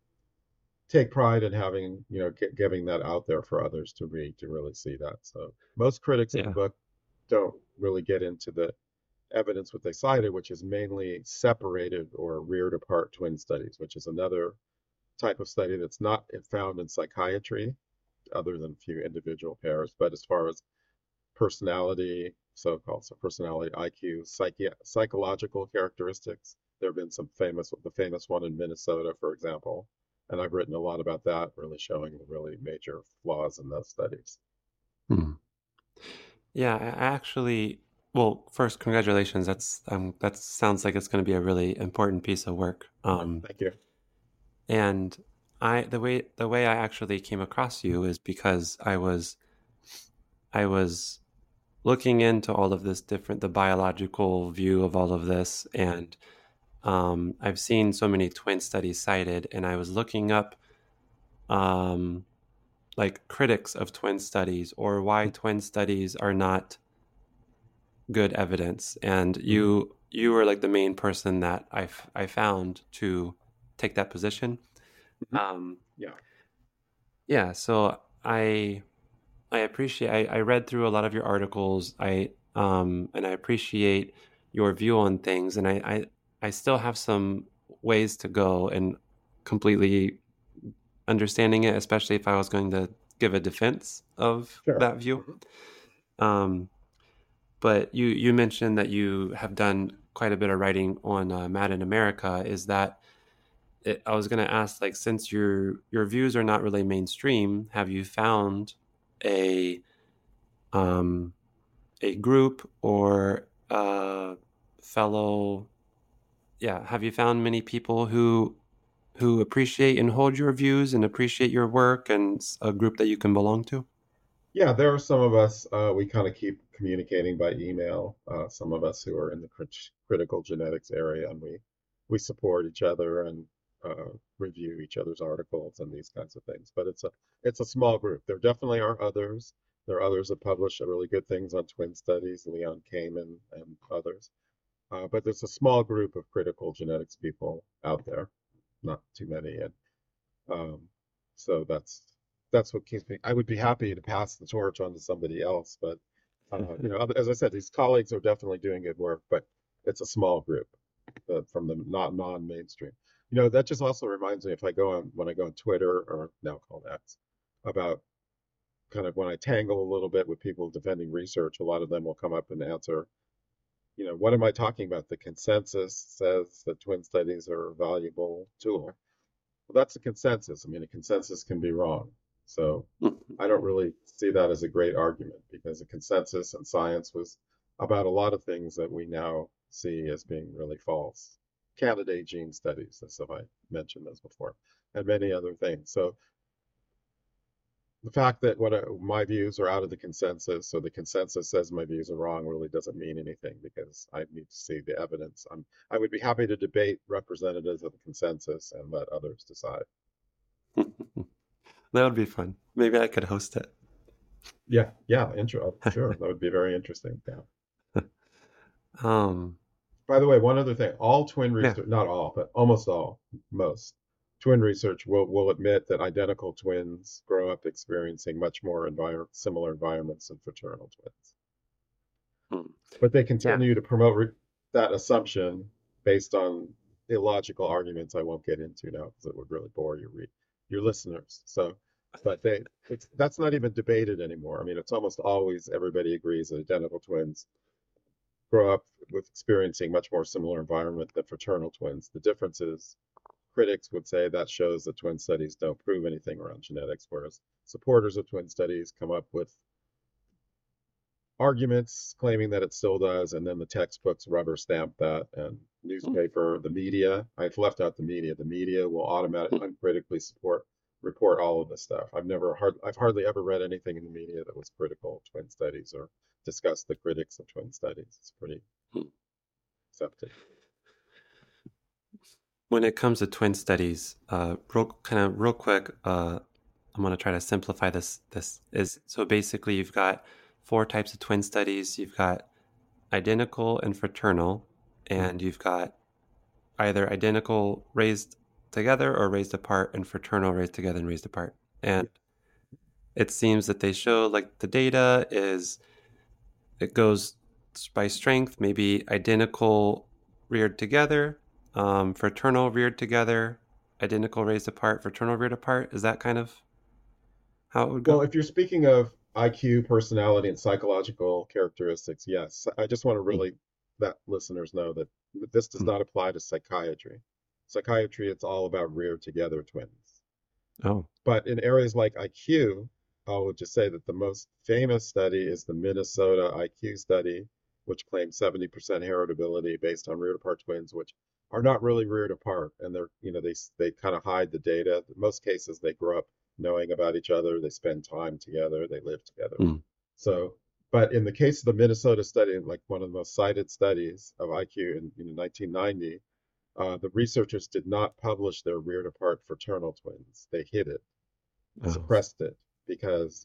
take pride in having, you know, giving that out there for others to read to really see that. So most critics of the
Yeah.
book don't really get into the evidence what they cited, which is mainly separated or reared apart twin studies, which is another type of study that's not found in psychiatry, other than a few individual pairs. But as far as personality, so-called so personality, I Q, psychi- psychological characteristics, there have been some famous, the famous one in Minnesota, for example, and I've written a lot about that, really showing the really major flaws in those studies.
Hmm. Yeah. I I actually, well, first, congratulations. That's, um, that sounds like it's going to be a really important piece of work.
Right,
Um,
thank you.
and I, the way, the way I actually came across you is because I was, I was looking into all of this different, the biological view of all of this. And um, I've seen so many twin studies cited, and I was looking up um, like critics of twin studies or why twin studies are not good evidence. And
Mm-hmm.
you, you were like the main person that I, I found to take that position.
Mm-hmm.
Um,
Yeah.
yeah. So I, I appreciate. I, I read through a lot of your articles. I um and I appreciate your view on things. And I, I I still have some ways to go in completely understanding it, especially if I was going to give a defense of
Sure.
that view.
Mm-hmm.
Um, but you you mentioned that you have done quite a bit of writing on uh, Mad in America. Is that it, I was going to ask, like, since your your views are not really mainstream, have you found a um a group or a fellow, yeah, have you found many people who who appreciate and hold your views and appreciate your work and a group that you can belong to?
Yeah, there are some of us, uh, we kind of keep communicating by email, uh, some of us who are in the crit critical genetics area, and we we support each other and uh, review each other's articles and these kinds of things. But it's a it's a small group. There definitely are others. There are others that publish really good things on twin studies, Leon Kamen and others. Uh, but there's a small group of critical genetics people out there, not too many. And um, so that's that's what keeps me. I would be happy to pass the torch on to somebody else, but Uh, you know, as I said, these colleagues are definitely doing good work, but it's a small group uh, from the not non-mainstream. You know, that just also reminds me if I go on when I go on Twitter or now called X about kind of when I tangle a little bit with people defending research, a lot of them will come up and answer, you know, what am I talking about? The consensus says that twin studies are a valuable tool. Well, that's a consensus. I mean, a consensus can be wrong. So I don't really see that as a great argument because a consensus in science was about a lot of things that we now see as being really false. Candidate gene studies, as if I mentioned those before, and many other things. So the fact that what I, my views are out of the consensus, or the consensus says my views are wrong, really doesn't mean anything because I need to see the evidence. I'm, I would be happy to debate representatives of the consensus and let others decide.
That would be fun. Maybe I could host it.
Yeah, yeah, intro, sure. That would be very interesting. Yeah.
Um,
By the way, one other thing, all twin
yeah.
research, not all, but almost all, most twin research will, will admit that identical twins grow up experiencing much more envir similar environments than fraternal twins.
Hmm.
But they
Yeah.
continue to promote re that assumption based on illogical arguments I won't get into now because it would really bore your re your listeners. So, but they it's that's not even debated anymore. I mean, it's almost always everybody agrees that identical twins grow up with experiencing much more similar environment than fraternal twins. The difference is critics would say that shows that twin studies don't prove anything around genetics, whereas supporters of twin studies come up with arguments claiming that it still does, and then the textbooks rubber stamp that, and
Hmm.
newspaper, the media. I've left out the media. The media will automatically, uncritically support report all of this stuff. I've never hard, I've hardly ever read anything in the media that was critical of twin studies or discussed the critics of twin studies. It's pretty accepted.
When it comes to twin studies, uh, real kind of real quick, uh, I'm going to try to simplify this. This is so basically you've got four types of twin studies. You've got identical and fraternal, and you've got either identical raised together or raised apart, and fraternal raised together and raised apart. And it seems that they show like the data is it goes by strength, maybe identical reared together, um, fraternal reared together, identical raised apart, fraternal reared apart. Is that kind of how it would
Well,
go?
if you're speaking of I Q, personality, and psychological characteristics, yes. I just want to really let listeners know that this does not apply to psychiatry. Psychiatry, it's all about reared together twins.
Oh.
But in areas like I Q, I would just say that the most famous study is the Minnesota I Q study, which claims seventy percent heritability based on reared apart twins, which are not really reared apart, and they're, you know, they they kind of hide the data. In most cases, they grow up knowing about each other, they spend time together, they live together.
Mm.
So, but in the case of the Minnesota study, like one of the most cited studies of I Q in, in nineteen ninety, uh, the researchers did not publish their reared apart fraternal twins. They hid it,
Oh.
suppressed it, because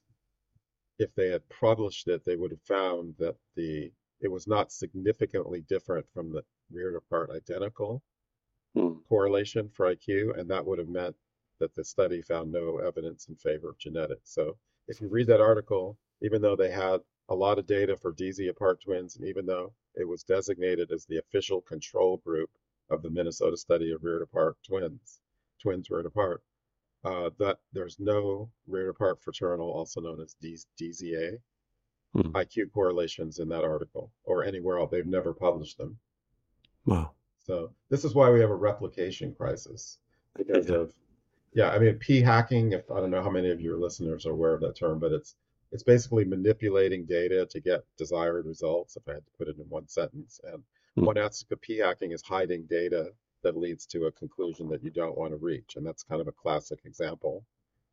if they had published it, they would have found that the it was not significantly different from the reared apart identical
Mm.
correlation for I Q, and that would have meant that the study found no evidence in favor of genetics. So if you read that article, even though they had a lot of data for D Z apart twins, and even though it was designated as the official control group of the Minnesota study of reared apart twins, twins reared apart, uh, that there's no reared apart fraternal, also known as D Z A,
Mm.
I Q correlations in that article or anywhere else. They've never published them.
Wow.
So this is why we have a replication crisis because
Yeah.
of, yeah, I mean, p hacking, if I don't know how many of your listeners are aware of that term, but it's it's basically manipulating data to get desired results, if I had to put it in one sentence. And
Mm.
one aspect of p hacking is hiding data that leads to a conclusion that you don't want to reach. And that's kind of a classic example,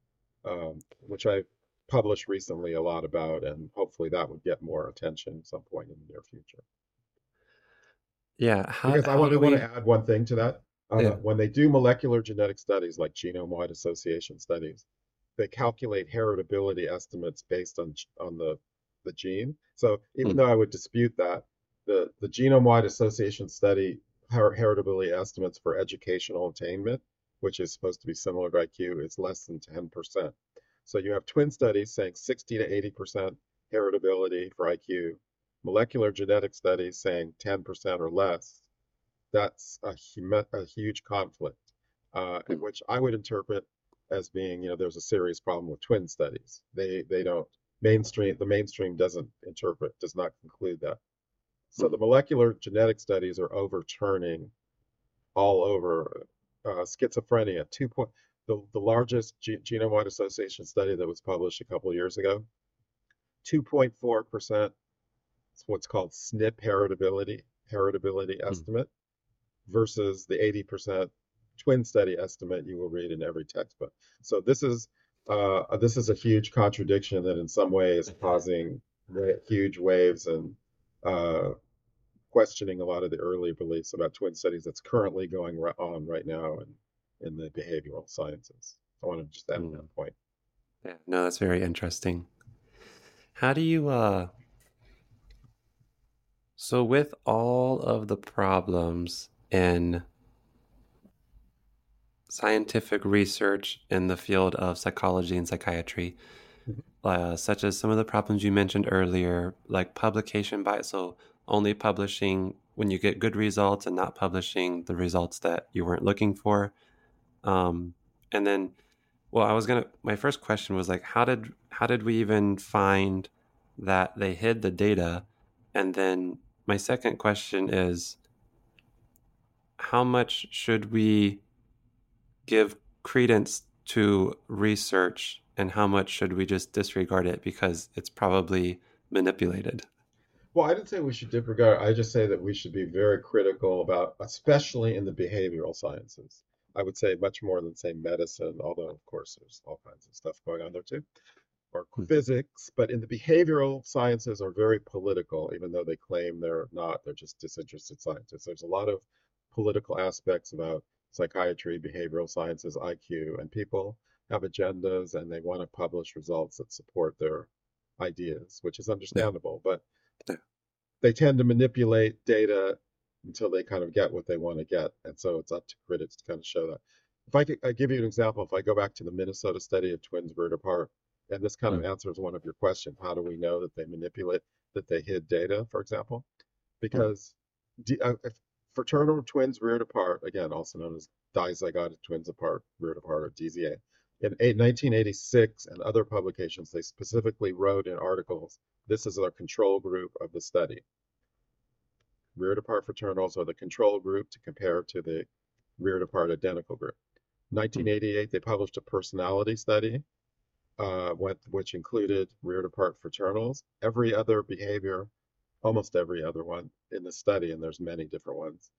um, which I published recently a lot about, and hopefully that would get more attention at some point in the near future.
Yeah. How
Because I
how
want,
do
I want to
we?
add one thing to that. Uh,
Yeah.
when they do molecular genetic studies like genome-wide association studies, they calculate heritability estimates based on on the the gene. So even
Mm.
though I would dispute that, the the genome-wide association study her heritability estimates for educational attainment, which is supposed to be similar to I Q, is less than ten percent. So you have twin studies saying sixty to eighty percent heritability for I Q. Molecular genetic studies saying ten percent or less, that's a, a huge conflict, uh,
Mm.
which I would interpret as being, you know, there's a serious problem with twin studies. They they don't mainstream the mainstream doesn't interpret, does not conclude that. So the
Mm.
molecular genetic studies are overturning all over uh, schizophrenia. Two point the, the largest G genome-wide association study that was published a couple of years ago, two point four percent is what's called S N P heritability heritability
Mm.
estimate versus the eighty percent twin study estimate you will read in every textbook. So this is uh, this is a huge contradiction that in some way is causing huge waves and uh, questioning a lot of the early beliefs about twin studies that's currently going on right now in, in the behavioral sciences. I want to just add
Mm.
that point.
Yeah, no, that's very interesting. How do you, uh, so with all of the problems in scientific research in the field of psychology and psychiatry,
Mhm.
uh, such as some of the problems you mentioned earlier, like publication bias, so only publishing when you get good results and not publishing the results that you weren't looking for. Um, and then, well, I was gonna, my first question was like, how did how did we even find that they hid the data? And then my second question is, how much should we give credence to research and how much should we just disregard it because it's probably manipulated?
Well, I didn't say we should disregard. I just say that we should be very critical about, especially in the behavioral sciences. I would say much more than say medicine, although of course there's all kinds of stuff going on there too, or
Mm.
physics. But in the behavioral sciences are very political, even though they claim they're not. They're just disinterested scientists. There's a lot of political aspects about psychiatry, behavioral sciences, I Q, and people have agendas and they want to publish results that support their ideas, which is
Yeah.
understandable. But
Yeah.
they tend to manipulate data until they kind of get what they want to get. And so it's up to critics to kind of show that. If I could I give you an example, if I go back to the Minnesota study of twins reared apart, and this kind of
Mm.
answers one of your questions, how do we know that they manipulate, that they hid data, for example?
Mm.
Because uh, if fraternal twins reared apart, again, also known as dizygotic twins apart, reared apart, or D Z A, in nineteen eighty-six and other publications, they specifically wrote in articles, this is our control group of the study. Reared apart fraternals are the control group to compare to the reared apart identical group.
Mm.
nineteen eighty-eight, they published a personality study, uh, which included reared apart fraternals. Every other behavior, almost every other one in the study, and there's many different ones,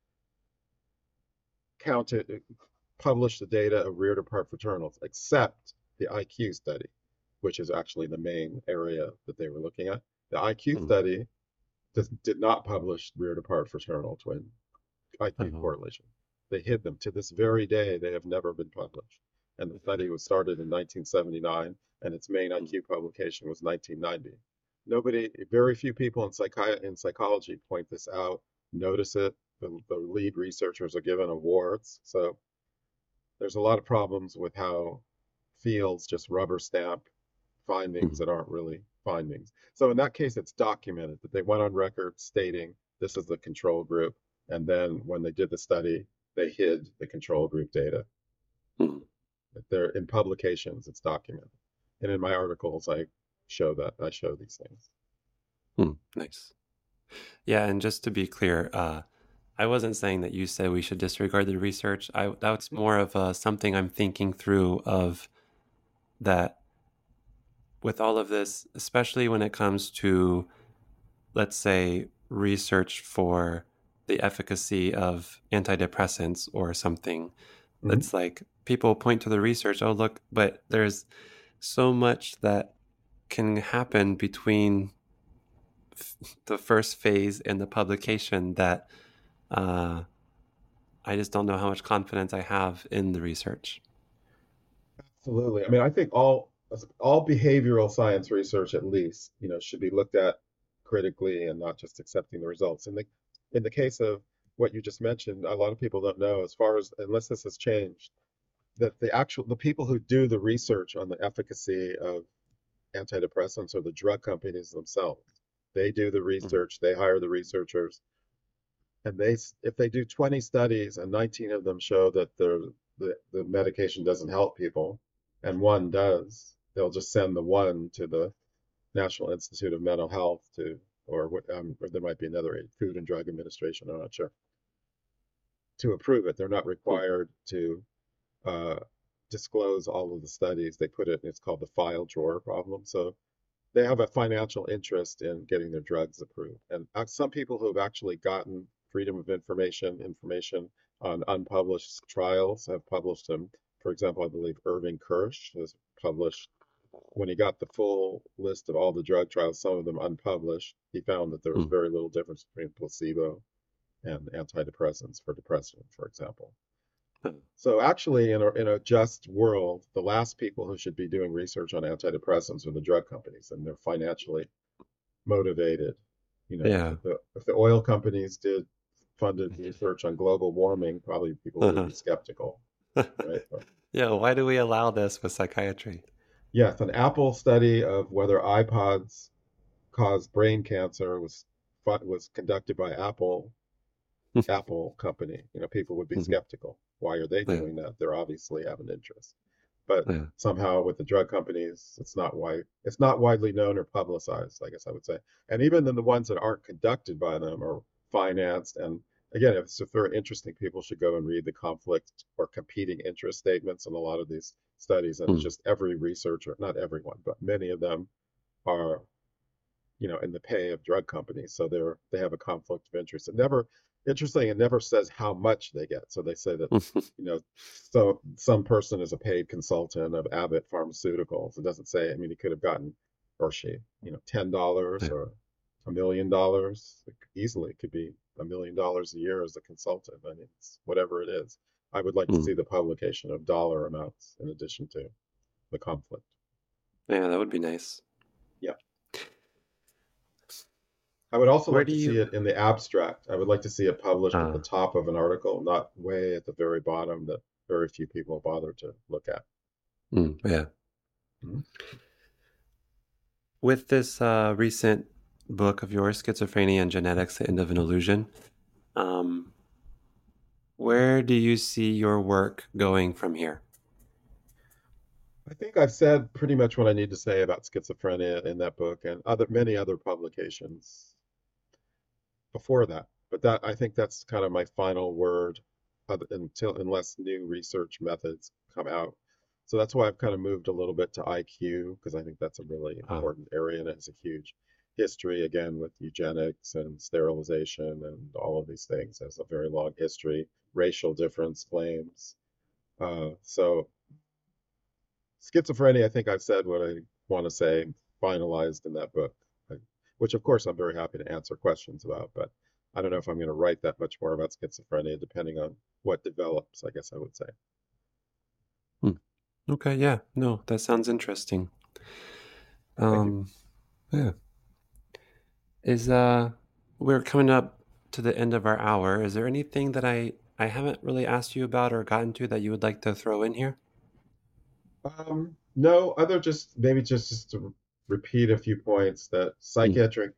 counted, published the data of reared apart fraternals, except the I Q study, which is actually the main area that they were looking at. The I Q
Mm.
study does, did not publish reared apart fraternal twin I Q
Oh.
correlation. They hid them. To this very day, they have never been published. And the study was started in nineteen seventy-nine, and its main
Mm.
I Q publication was nineteen ninety. Nobody, very few people in, psychi- in psychology point this out, notice it. The, the lead researchers are given awards. So there's a lot of problems with how fields just rubber stamp findings
Mm.
that aren't really findings. So in that case, it's documented that they went on record stating this is the control group. And then when they did the study, they hid the control group data.
Mm.
They're in publications, it's documented. And in my articles, I show that I show these things.
Mm. Nice. Yeah, and just to be clear, uh, I wasn't saying that you said we should disregard the research. I that's more of uh, something I'm thinking through of that with all of this, especially when it comes to, let's say, research for the efficacy of antidepressants or something.
Mm-hmm.
It's like people point to the research, oh, look, but there's so much that can happen between f- the first phase and the publication that uh, I just don't know how much confidence I have in the research.
Absolutely. I mean, I think all all behavioral science research, at least, you know, should be looked at critically and not just accepting the results. In the in the case of what you just mentioned, a lot of people don't know, as far as unless this has changed, that the actual the people who do the research on the efficacy of antidepressants are the drug companies themselves. They do the
Mhm.
research, they hire the researchers, and they if they do twenty studies and nineteen of them show that the the, the medication doesn't help people, and one does, they'll just send the one to the National Institute of Mental Health to, or um, or there might be another Food and Drug Administration, I'm not sure, to approve it. They're not
Mm.
required to uh, disclose all of the studies. They put it, it's called the file drawer problem. So they have a financial interest in getting their drugs approved. And uh, some people who have actually gotten freedom of information, information on unpublished trials have published them. For example, I believe Irving Kirsch has published, when he got the full list of all the drug trials, some of them unpublished, he found that there was
Mm.
very little difference between placebo and antidepressants for depression, for example.
Uh,
So actually, in a, in a just world, the last people who should be doing research on antidepressants are the drug companies, and they're financially motivated. You know,
Yeah.
if the if the oil companies did funded research on global warming, probably people would
Uh-huh.
be skeptical, right? But
Yeah, why do we allow this with psychiatry?
yes, an Apple study of whether iPods cause brain cancer was was conducted by Apple Apple company. You know, people would be
Mhm.
skeptical. Why are they
Yeah.
doing that? They're obviously have an interest. But
Yeah.
somehow with the drug companies, it's not wide, it's not widely known or publicized, I guess I would say. And even then the ones that aren't conducted by them are financed. And again, if it's if they're interesting, people should go and read the conflict or competing interest statements in a lot of these studies. And it's
Mm.
just every researcher, not everyone, but many of them are, you know, in the pay of drug companies. So they're they have a conflict of interest. It never interesting, it never says how much they get. So they say that, you know, so some person is a paid consultant of Abbott Pharmaceuticals. It doesn't say, I mean, he could have gotten, or she, you know, ten dollars
Yeah.
or a million dollars. Easily it could be a million dollars a year as a consultant. I mean, it's whatever it is. I would like to
Mm.
see the publication of dollar amounts in addition to the conflict.
Yeah, that would be nice.
Yeah. I would also
Where
like
do
to see
you
it in the abstract. I would like to see it published at the
uh
top of an article, not way at the very bottom that very few people bother to look at.
mm, yeah.
Mhm.
With this uh recent book of yours, Schizophrenia and Genetics, The End of an Illusion, um, where do you see your work going from here?
I think I've said pretty much what I need to say about schizophrenia in that book and other many other publications before that. But that I think that's kind of my final word other, until unless new research methods come out. So that's why I've kind of moved a little bit to I Q because I think that's a really
Uh,
important area and it has a huge history again with eugenics and sterilization and all of these things. It has a very long history, racial difference claims. Uh, so schizophrenia, I think I've said what I want to say, finalized in that book, I- which of course I'm very happy to answer questions about, but I don't know if I'm going to write that much more about schizophrenia, depending on what develops, I guess I would say.
hmm. Okay, yeah. No, that sounds interesting.
Thank you.
Um, yeah. Is uh we're coming up to the end of our hour. Is there anything that I I haven't really asked you about or gotten to that you would like to throw in here?
Um, no, other just maybe just, just to repeat a few points that
Mm.
psychiatric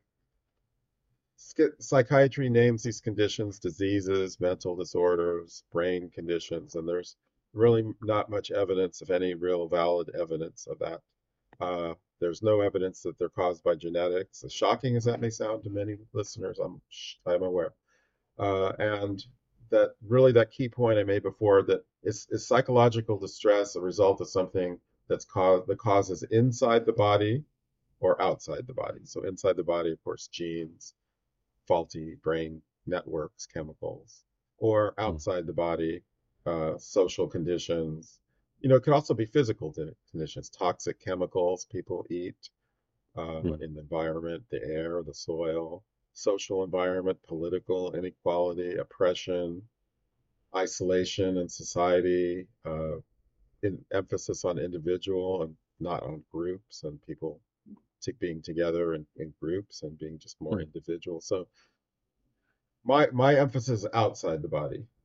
psychiatry names these conditions diseases, mental disorders, brain conditions, and there's really not much evidence of any real valid evidence of that. Uh, there's no evidence that they're caused by genetics. As shocking as that may sound to many listeners, I'm I'm aware. Uh, and that really that key point I made before that is, is psychological distress a result of something that's caused the causes inside the body or outside the body. So inside the body, of course, genes, faulty brain networks, chemicals, or
Mm.
outside the body, uh, social conditions. You know, it could also be physical conditions, toxic chemicals people eat uh,
Mm.
in the environment, the air, the soil, social environment, political inequality, oppression, isolation in society, uh, in emphasis on individual and not on groups and people being together in, in groups and being just more
Mm.
individual. So my my emphasis is outside the body.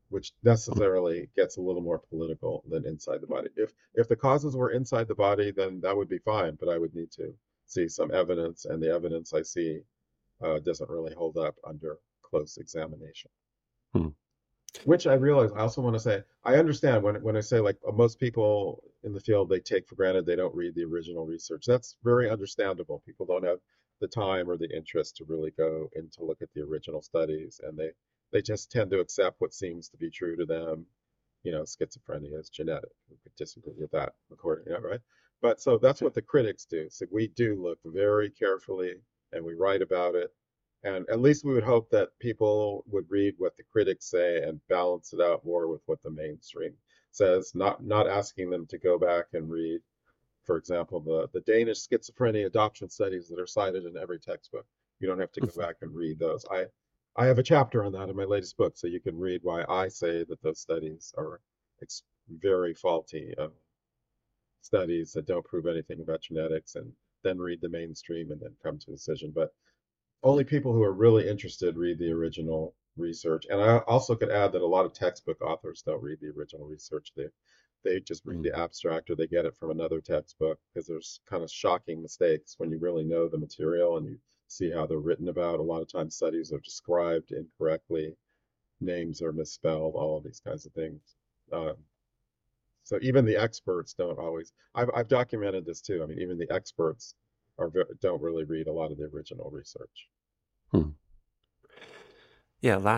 which
Mm.
necessarily gets a little more political than inside the body. If if the causes were inside the body, then that would be fine, but I would need to see some evidence, and the evidence I see uh, doesn't really hold up under close examination.
Mm.
Which I realize, I also want to say, I understand when when I say like uh, most people in the field, they take for granted they don't read the original research. That's very understandable. People don't have the time or the interest to really go in to look at the original studies, and they they just tend to accept what seems to be true to them. You know, schizophrenia is genetic. We could disagree with that, according, you know, right? But so that's what the critics do. So we do look very carefully and we write about it, and at least we would hope that people would read what the critics say and balance it out more with what the mainstream says, not not asking them to go back and read, for example, the, the Danish schizophrenia adoption studies that are cited in every textbook. You don't have to go back and read those. I I have a chapter on that in my latest book, so you can read why I say that those studies are ex- very faulty uh, studies that don't prove anything about genetics, and then read the mainstream and then come to a decision. But only people who are really interested read the original research. And I also could add that a lot of textbook authors don't read the original research. They they just read
Mm.
the abstract or they get it from another textbook, because there's kind of shocking mistakes when you really know the material and you see how they're written about. A lot of times studies are described incorrectly, names are misspelled, all of these kinds of things. Um, so even the experts don't always. I've I've documented this too. I mean, even the experts are don't really read a lot of the original research.
Mm. Yeah.